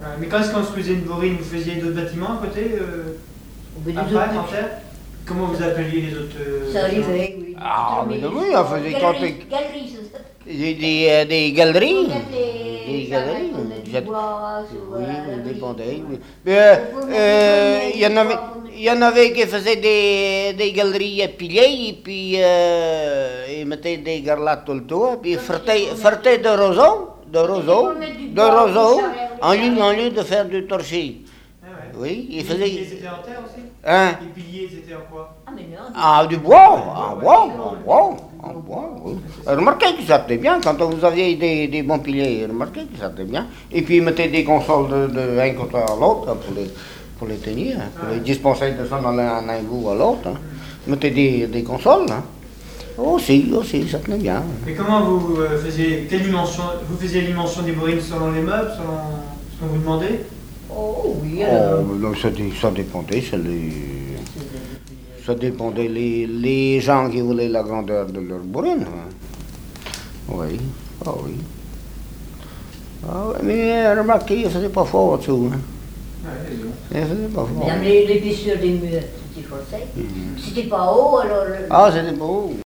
Mais quand ils construisaient une bourrine, vous faisiez d'autres bâtiments à côté après, en terre? Comment vous appeliez les autres Ça arrivait, oui. Ah, mais oui, on faisait quand Galeries, c'est ça. des galeries. Des galeries. Du bois, Oui, des bordels, oui. Mais il y en avait qui faisaient des galeries à piliers, et puis ils mettaient des garlates tout le tour, puis ils fertaient de roseaux, en lieu de faire du torchis. Oui, ils faisaient. Les piliers, c'était en terre aussi? Hein? Les piliers, c'était en quoi? Ah, mais non. Ah, du bois, en bois, oui. Remarquez que ça était bien, quand vous aviez des bons piliers, remarquez que ça était bien. Et puis ils mettaient des consoles de un côté à l'autre pour les tenir, pour les dispenser de ça d'un bout à l'autre. Ils mettaient des consoles. Aussi, ça tenait bien. Mais comment vous faisiez, quelle dimension, vous faisiez l'dimension des bourrines selon les meubles, selon ce qu'on vous demandait? Oh oui, Ça dépendait, ça dépendait les gens qui voulaient la grandeur de leur bourrine. Oui, ah oui. Ah, mais remarquez, il ne faisait pas fort au-dessous. Il faisait pas fort. Même l'épaisseur des murs, c'était forcé. C'était pas haut, alors. Ah, c'était pas haut.